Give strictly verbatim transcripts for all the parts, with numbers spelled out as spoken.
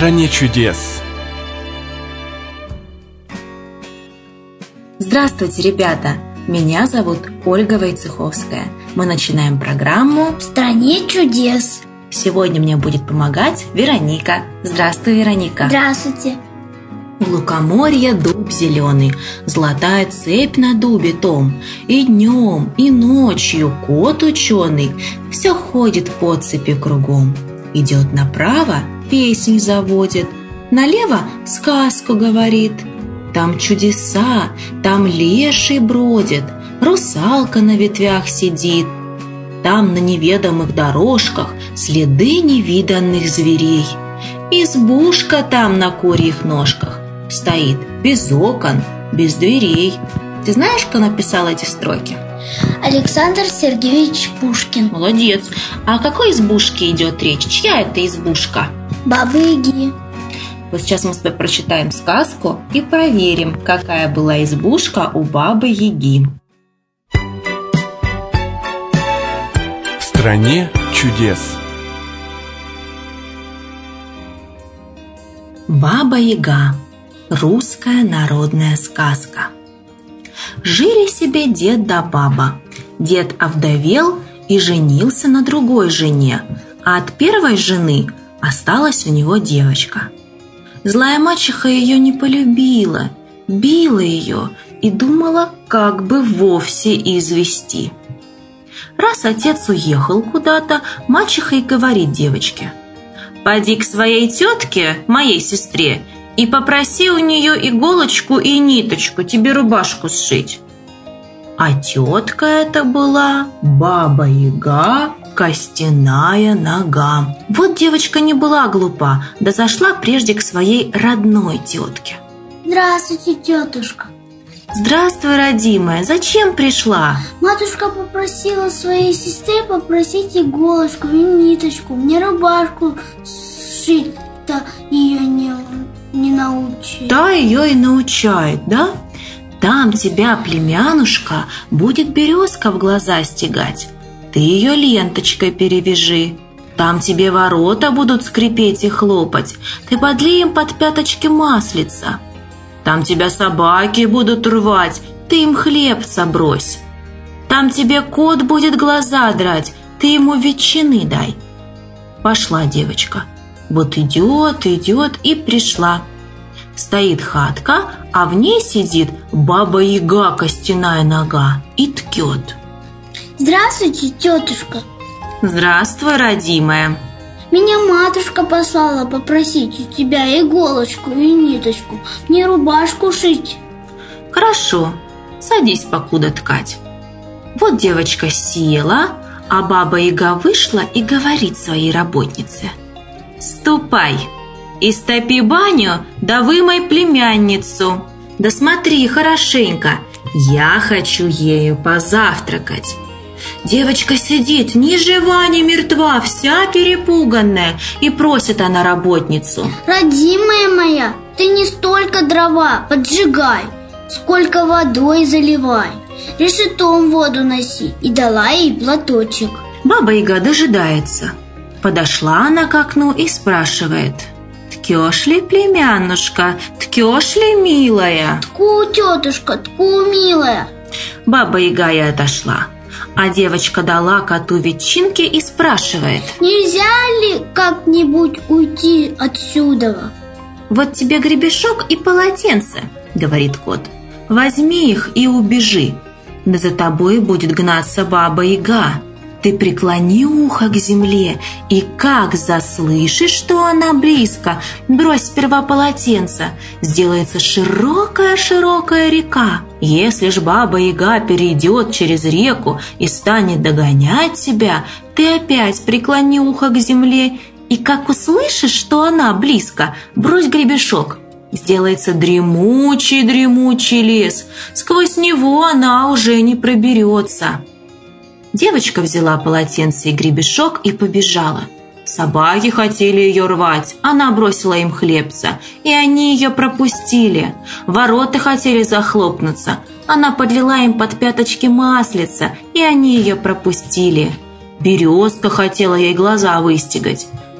стране чудес. Здравствуйте, ребята! Меня зовут Ольга Войцеховская. Мы начинаем программу «В стране чудес». Сегодня мне будет помогать Вероника. Здравствуй, Вероника. Здравствуйте. У лукоморья дуб зеленый, золотая цепь на дубе том. И днем, и ночью кот ученый все ходит по цепи кругом. Идет направо, песнь заводит, налево сказку говорит. Там чудеса, там леший бродит, русалка на ветвях сидит. Там на неведомых дорожках следы невиданных зверей. Избушка там на курьих ножках стоит, без окон, без дверей. Ты знаешь, кто написал эти строки? Александр Сергеевич Пушкин. Молодец. А о какой избушке идет речь? Чья это избушка? Бабы-Яги. Вот сейчас мы с тобой прочитаем сказку и проверим, какая была избушка у Бабы-Яги. В стране чудес. Баба-Яга. Русская народная сказка. Жили себе дед да баба. Дед овдовел и женился на другой жене, а от первой жены осталась у него девочка. Злая мачеха ее не полюбила, била ее и думала, как бы вовсе извести. Раз отец уехал куда-то, мачеха и говорит девочке: «Поди к своей тетке, моей сестре, и попроси у нее иголочку и ниточку тебе рубашку сшить». А тетка это была Баба-Яга Костяная Нога. Вот девочка не была глупа, да зашла прежде к своей родной тетке. Здравствуйте, тетушка. Здравствуй, родимая. Зачем пришла? Матушка попросила своей сестре попросить иголочку и ниточку. Мне рубашку сшить-то ее не, не научит. Та ее и научает, да? Там тебя, племянушка, будет березка в глаза стегать. Ты ее ленточкой перевяжи. Там тебе ворота будут скрипеть и хлопать. Ты подлей им под пяточки маслица. Там тебя собаки будут рвать. Ты им хлебца брось. Там тебе кот будет глаза драть. Ты ему ветчины дай. Пошла девочка. Вот идет, идет и пришла. Стоит хатка, а в ней сидит Баба-Яга Костяная Нога и ткет. Здравствуйте, тетушка. Здравствуй, родимая. Меня матушка послала попросить у тебя иголочку и ниточку, мне рубашку шить. Хорошо, садись покуда ткать. Вот девочка села, а Баба-Яга вышла и говорит своей работнице: «Ступай, истопи баню, да вымой племянницу. Да смотри хорошенько, я хочу ею позавтракать». Девочка сидит, ни жива, ни мертва, вся перепуганная, и просит она работницу: «Родимая моя, ты не столько дрова поджигай, сколько водой заливай. Решетом воду носи». И дала ей платочек. Баба-Яга дожидается. Подошла она к окну и спрашивает: «Ткешь ли, племянушка, ткешь ли, милая?» «Тку, тетушка, тку, милая». Баба-Яга и отошла. А девочка дала коту ветчинки и спрашивает: «Нельзя ли как-нибудь уйти отсюда?» «Вот тебе гребешок и полотенце», — говорит кот. «Возьми их и убежи. Да за тобой будет гнаться Баба-Яга. Ты преклони ухо к земле, и как заслышишь, что она близко, брось сперва полотенце. Сделается широкая-широкая река. Если ж Баба-Яга перейдет через реку и станет догонять тебя, ты опять преклони ухо к земле, и как услышишь, что она близко, брось гребешок. Сделается дремучий-дремучий лес. Сквозь него она уже не проберется». Девочка взяла полотенце и гребешок и побежала. Собаки хотели ее рвать, она бросила им хлебца, и они ее пропустили. Ворота хотели захлопнуться, она подлила им под пяточки маслица, и они ее пропустили. Березка хотела ей глаза выстегать,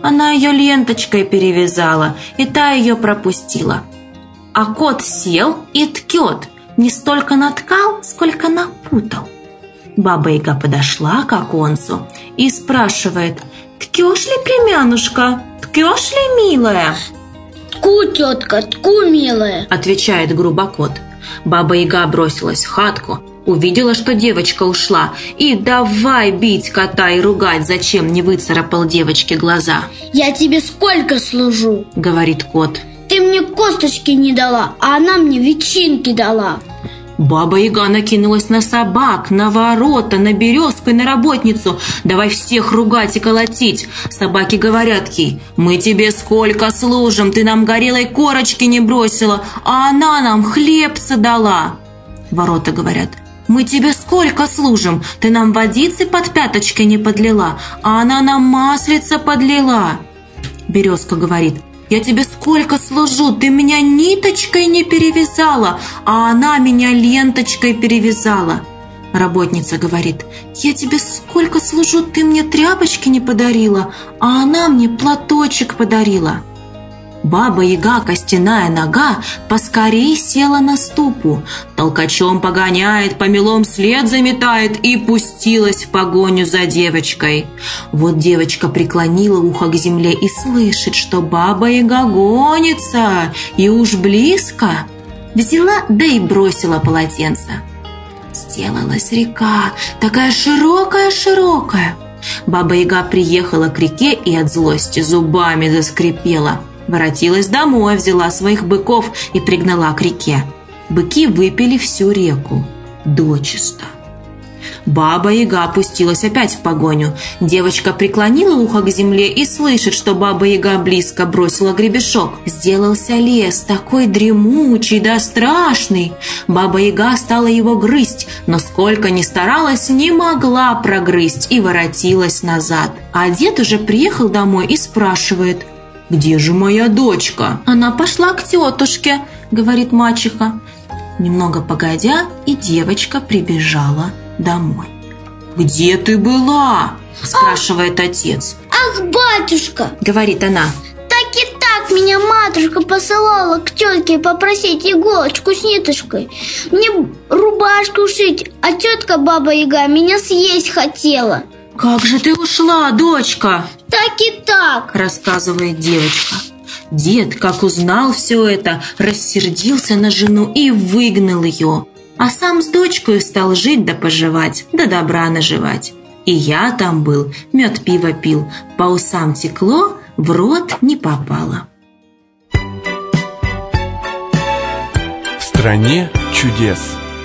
Она ее ленточкой перевязала, и та ее пропустила. А кот сел и ткет, не столько наткал, сколько напутал. Баба-яга подошла к оконцу и спрашивает: «Ткешь ли, племянушка? Ткешь ли, милая?» «Тку, тетка, тку, милая», отвечает грубо кот. Баба-яга бросилась в хатку, увидела, что девочка ушла, и давай бить кота и ругать, зачем не выцарапал девочке глаза. «Я тебе сколько служу?» говорит кот. «Ты мне косточки не дала, а она мне ветчинки дала». Баба-яга накинулась на собак, на ворота, на березку и на работницу. Давай всех ругать и колотить. Собаки говорят ей: «Мы тебе сколько служим, ты нам горелой корочки не бросила, а она нам хлебца дала». Ворота говорят: «Мы тебе сколько служим, ты нам водицы под пяточкой не подлила, а она нам маслица подлила». Березка говорит: «Я тебе сколько служу, ты меня ниточкой не перевязала, а она меня ленточкой перевязала». Работница говорит: «Я тебе сколько служу, ты мне тряпочки не подарила, а она мне платочек подарила». Баба-яга, костяная нога, поскорей села на ступу, толкачом погоняет, помелом след заметает и пустилась в погоню за девочкой. Вот девочка преклонила ухо к земле и слышит, что баба-яга гонится, и уж близко. Взяла, да и бросила полотенце. Сделалась река, такая широкая-широкая. Баба-яга приехала к реке и от злости зубами заскрипела. Воротилась домой, взяла своих быков и пригнала к реке. Быки выпили всю реку дочисто. Баба-яга опустилась опять в погоню. Девочка преклонила ухо к земле и слышит, что баба-яга близко бросила гребешок. Сделался лес такой дремучий да страшный. Баба-яга стала его грызть, но сколько ни старалась, не могла прогрызть и воротилась назад. А дед уже приехал домой и спрашивает: «Где же моя дочка?» «Она пошла к тетушке», — говорит мачеха. Немного погодя, и девочка прибежала домой. «Где ты была?» — спрашивает отец. «Ах, батюшка!» — говорит она. «Так и так меня матушка посылала к тетке попросить иголочку с ниточкой. Мне рубашку шить, а тетка Баба-яга меня съесть хотела». «Как же ты ушла, дочка?» «Так и так», — рассказывает девочка. Дед, как узнал все это, рассердился на жену и выгнал ее, а сам с дочкой стал жить да поживать, да добра наживать. И я там был, мед пиво пил, по усам текло, в рот не попало. В стране чудес.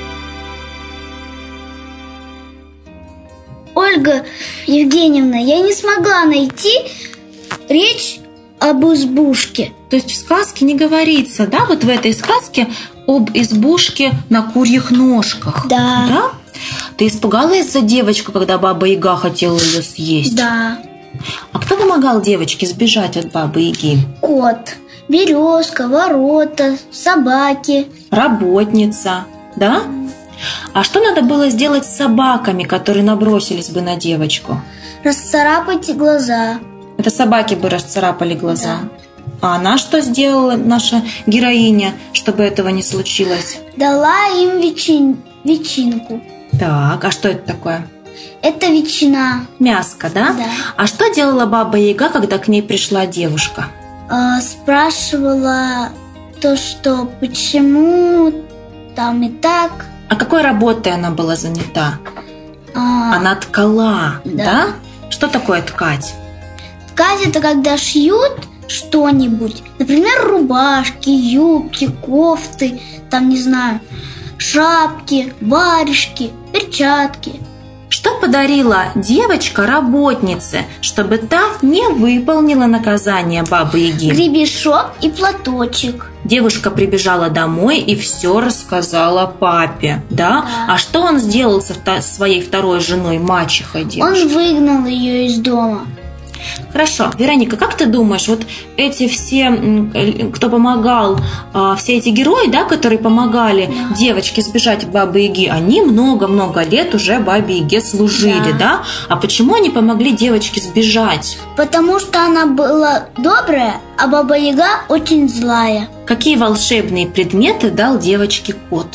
Ольга Евгеньевна, я не смогла найти речь об избушке. То есть в сказке не говорится, да, вот в этой сказке об избушке на курьих ножках. Да. Да? Ты испугалась за девочку, когда Баба-яга хотела ее съесть? Да. А кто помогал девочке сбежать от Бабы-яги? Кот, березка, ворота, собаки. Работница, да? А что надо было сделать с собаками, которые набросились бы на девочку? Расцарапать глаза. Это собаки бы расцарапали глаза. Да. А она что сделала, наша героиня, чтобы этого не случилось? Дала им ветчин... ветчинку. Так, а что это такое? Это ветчина. Мяско, да? Да. А что делала Баба-яга, когда к ней пришла девушка? А, спрашивала то, что почему там и так. А какой работой она была занята? А, Она ткала, да. Да. Что такое ткать? Ткать — это когда шьют что-нибудь. Например, рубашки, юбки, кофты, там, не знаю, шапки, варежки, перчатки. Что подарила девочка работнице, чтобы та не выполнила наказание Бабы-яги? Гребешок и платочек. Девушка прибежала домой и все рассказала папе, да? Да. А что он сделал со своей второй женой, мачехой девушки? Он выгнал ее из дома. Хорошо. Вероника, как ты думаешь, вот эти все, кто помогал, все эти герои, да, которые помогали да. девочке сбежать от Бабы-Яги, они много-много лет уже Бабе-Яге служили, да. да? А почему они помогли девочке сбежать? Потому что она была добрая, а Баба-Яга очень злая. Какие волшебные предметы дал девочке кот?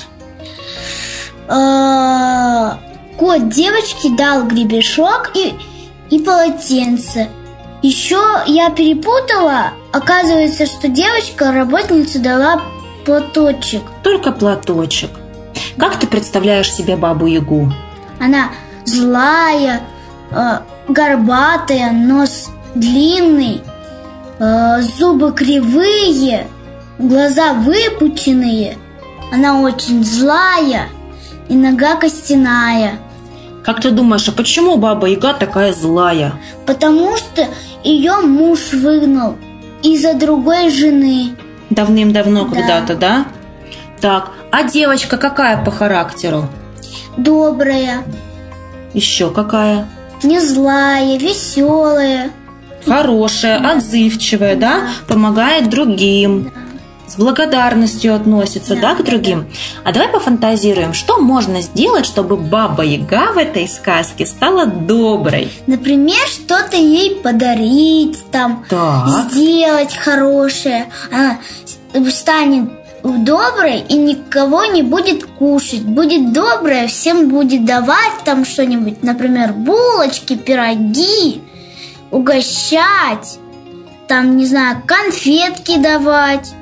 Кот девочке дал гребешок и, и полотенце. Еще я перепутала. Оказывается, что девочка работнице дала платочек. Только платочек. Как ты представляешь себе Бабу-Ягу? Она злая, э, горбатая, нос длинный, э, зубы кривые, глаза выпученные. Она очень злая и нога костяная. Как ты думаешь, а почему Баба-Яга такая злая? Потому что ее муж выгнал из-за другой жены. Давным-давно да. когда-то, да? Так, а девочка какая по характеру? Добрая. Еще какая? Не злая, веселая. Хорошая, да. отзывчивая, да. да? Помогает другим. Да. С благодарностью относится, да, да, к другим. Да. А давай пофантазируем, что можно сделать, чтобы Баба-Яга в этой сказке стала доброй? Например, что-то ей подарить, там, так. сделать хорошее. Она станет доброй и никого не будет кушать. Будет добрая, всем будет давать там что-нибудь, например, булочки, пироги, угощать, там, не знаю, конфетки давать.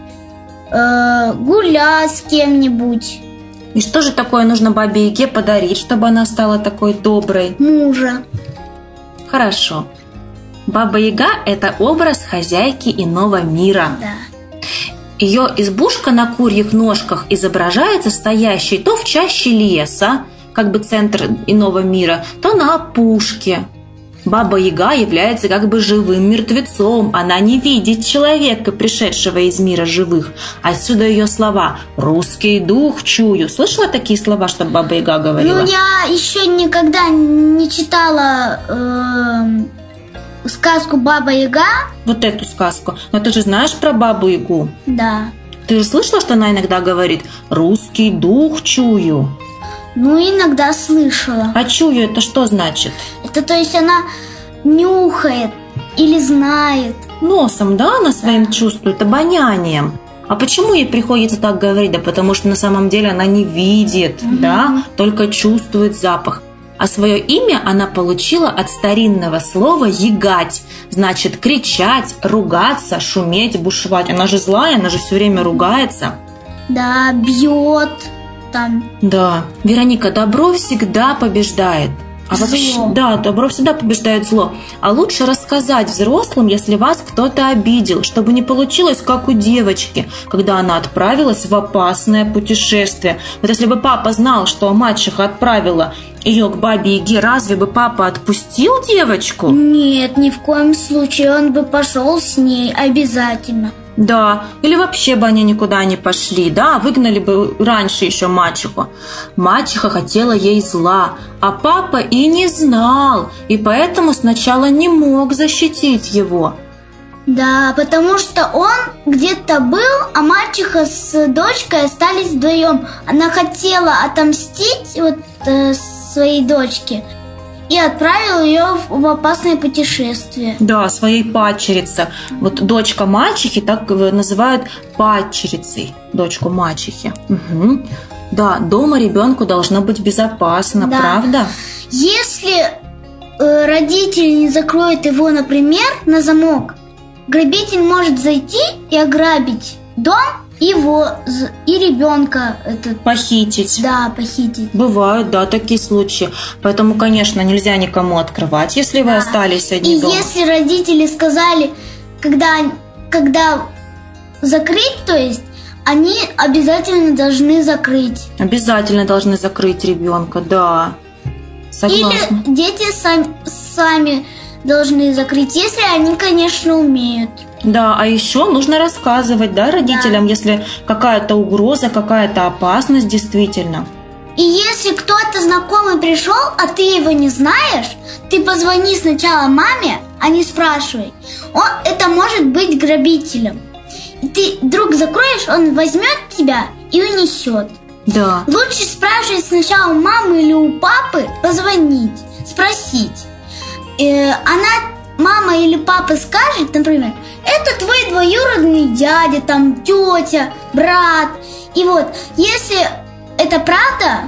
Гулять с кем-нибудь. И что же такое нужно Бабе-Яге подарить, чтобы она стала такой доброй? Мужа. Хорошо. Баба-Яга – это образ хозяйки иного мира. Да. Ее избушка на курьих ножках изображается стоящей то в чаще леса, как бы центр иного мира, то на опушке. Баба-Яга является как бы живым мертвецом. Она не видит человека, пришедшего из мира живых. Отсюда ее слова «русский дух чую». Слышала такие слова, что Баба-Яга говорила? Ну, я еще никогда не читала э, сказку «Баба-Яга». Вот эту сказку. Но ты же знаешь про Бабу-Ягу? Да. Ты же слышала, что она иногда говорит «русский дух чую»? Ну, иногда слышала. А чую это что значит? Это то есть она нюхает или знает. Носом, да, она своим да. чувствует, обонянием. А почему ей приходится так говорить? Да потому что на самом деле она не видит, угу. да, только чувствует запах. А свое имя она получила от старинного слова «ягать». Значит, кричать, ругаться, шуметь, бушевать. Она же злая, она же все время ругается. Да, бьет. Там. Да, Вероника, добро всегда побеждает. А зло. Вообще, да, добро всегда побеждает зло. А лучше рассказать взрослым, если вас кто-то обидел, чтобы не получилось, как у девочки, когда она отправилась в опасное путешествие. Вот если бы папа знал, что мачеха отправила ее к Бабе-Яге, разве бы папа отпустил девочку? Нет, ни в коем случае. Он бы пошел с ней обязательно. Да, или вообще бы они никуда не пошли, да, выгнали бы раньше еще мачеху. Мачеха хотела ей зла, а папа и не знал, и поэтому сначала не мог защитить его. Да, потому что он где-то был, а мачеха с дочкой остались вдвоем. Она хотела отомстить вот э, своей дочке и отправил ее в опасное путешествие. Да, своей падчерице. Вот дочка мачехи так называют падчерицей, дочку мачехи. Угу. Да, дома ребенку должно быть безопасно, да. правда? Если э, родители не закроют его, например, на замок, грабитель может зайти и ограбить дом, его и ребенка этот... Похитить. Да, похитить. Бывают, да, такие случаи. Поэтому, конечно, нельзя никому открывать, если вы да. остались одни и дома. И если родители сказали, когда, когда закрыть, то есть, они обязательно должны закрыть. Обязательно должны закрыть ребенка, да. Согласна. Или дети сами, сами должны закрыть, если они, конечно, умеют. Да, а еще нужно рассказывать, да, родителям, да. если какая-то угроза, какая-то опасность действительно. И если кто-то знакомый пришел, а ты его не знаешь, ты позвони сначала маме, а не спрашивай. Он, это может быть грабителем. И ты вдруг закроешь, он возьмет тебя и унесет. Да. Лучше спрашивать сначала у мамы или у папы, позвонить, спросить. Э, она, мама или папа скажет, например, это твой двоюродный дядя, там, тетя, брат. И вот, если это правда,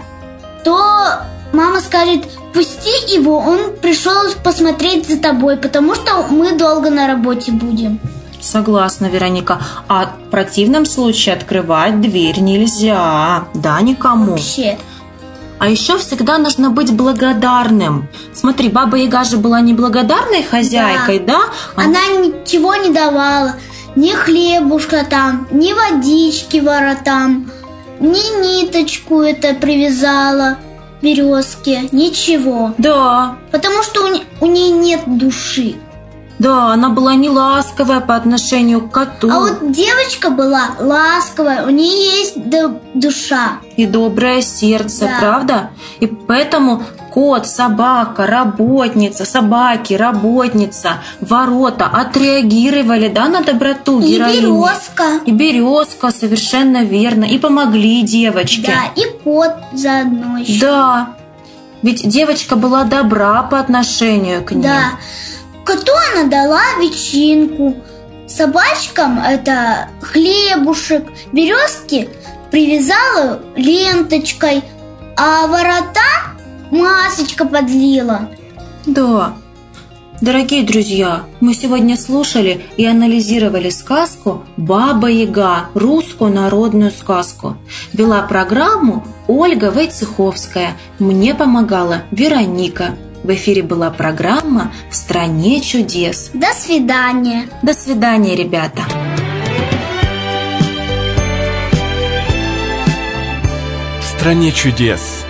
то мама скажет, пусти его, он пришел посмотреть за тобой, потому что мы долго на работе будем. Согласна, Вероника. А в противном случае открывать дверь нельзя. Да, никому. Вообще. А еще всегда нужно быть благодарным. Смотри, Баба Яга же была неблагодарной хозяйкой, да? да? Она ничего не давала. Ни хлебушка там, ни водички воротам, ни ниточку это привязала березке, ничего. Да. Потому что у, не, у нее нет души. Да, она была не ласковая по отношению к коту. А вот девочка была ласковая, у нее есть душа. И доброе сердце, да. Правда? И поэтому кот, собака, работница, собаки, работница, ворота отреагировали, да, на доброту и героини. И березка. И березка, совершенно верно. И помогли девочке. Да, и кот заодно еще. Да, ведь девочка была добра по отношению к ним. Да. Коту она дала ветчинку, собачкам это хлебушек, березки привязала ленточкой, а ворота масочка подлила. Да. Дорогие друзья, мы сегодня слушали и анализировали сказку «Баба Яга», русскую народную сказку. Вела программу Ольга Войцеховская, мне помогала Вероника. В эфире была программа «В стране чудес». До свидания. До свидания, ребята. В стране чудес.